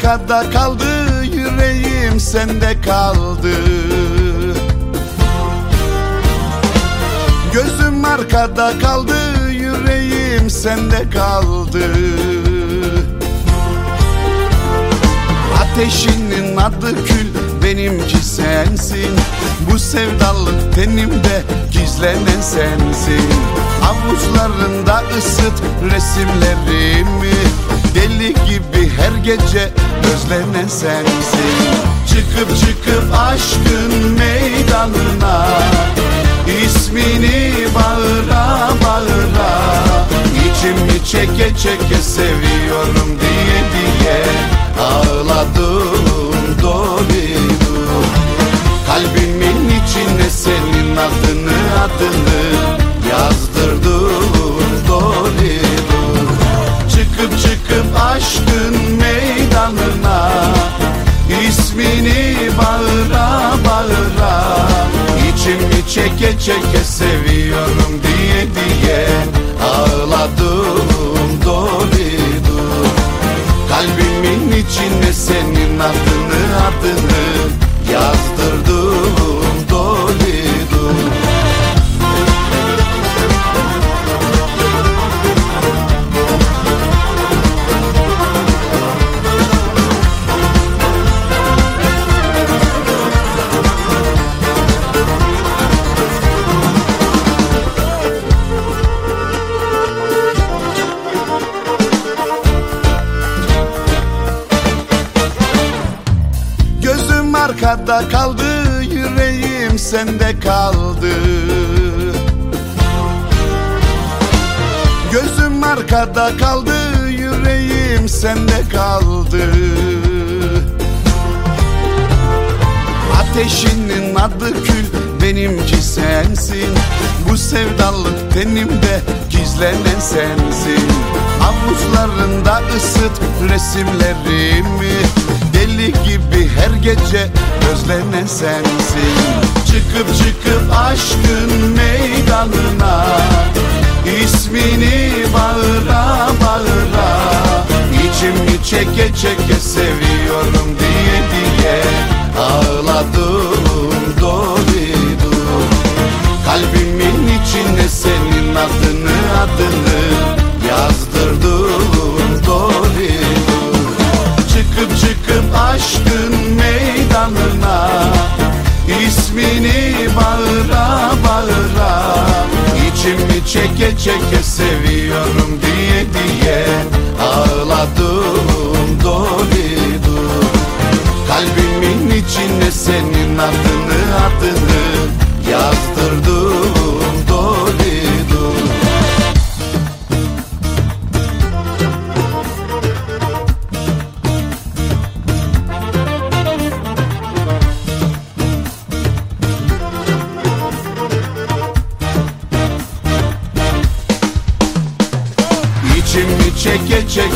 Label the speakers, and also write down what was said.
Speaker 1: arkada kaldı, yüreğim sende kaldı. Gözüm arkada kaldı, yüreğim sende kaldı. Ateşinin adı kül, benimki sensin. Bu sevdalık tenimde gizlenen sensin. Avuçlarında ısıt resimlerimi, deli gibi her gece özlenen sensin. Çıkıp çıkıp aşkın meydanına, İsmini bağıra bağıra, İçimi çeke çeke seviyorum diye diye ağladım dolidu. Kalbimin içine senin adını yazdırdım dolidu. Çıkıp çıkıp aşkın meydanına, İsmini bağıra bağıra, İçimi çeke çeke seviyorum diye diye ağladım dolidu. Kalbimin içine senin adını yazdırdım dolidu. Arkada kaldı, yüreğim sende kaldı. Gözüm arkada kaldı, yüreğim sende kaldı. Ateşinin adı kül, benimki sensin. Bu sevdalık tenimde gizlenen sensin. Avuçlarında ısıt resimlerimi, deli gibi her gece özlenen sensin. Çıkıp çıkıp aşkın meydanına, İsmini bağıra bağıra, İçimi çeke çeke seviyorum diye diye ağladım dolidu. Kalbimin içine senin adını yazdırdım dolidu. Çıkıp çıkıp aşkın meydanına, İsmini bağıra bağıra, İçimi çeke çeke seviyorum diye diye ağladım dolidu. Kalbimin içine senin adını yazdırdım dolidu. İçimi çeke çeke